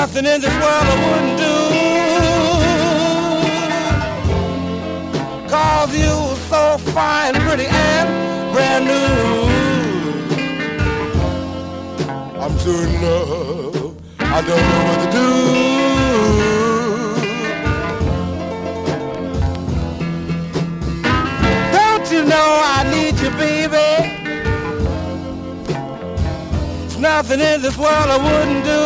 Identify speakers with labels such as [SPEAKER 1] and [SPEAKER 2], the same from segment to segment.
[SPEAKER 1] nothing in this world I wouldn't do. 'Cause you were so fine, pretty, and brand new. I'm so in love, I don't know what to do. Don't you know I need you, baby? There's nothing in this world I wouldn't do.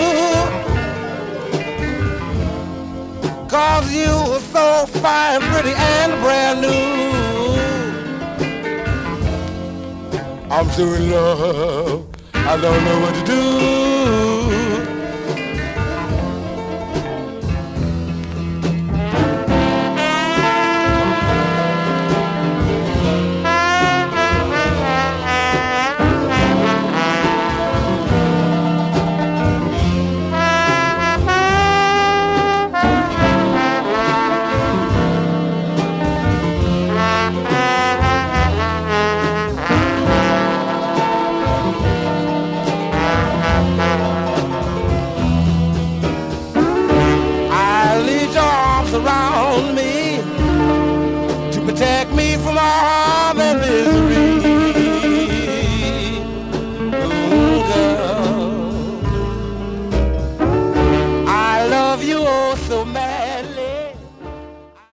[SPEAKER 1] 'Cause you were so fine, pretty, and brand new. I'm so in love, I don't know what to do.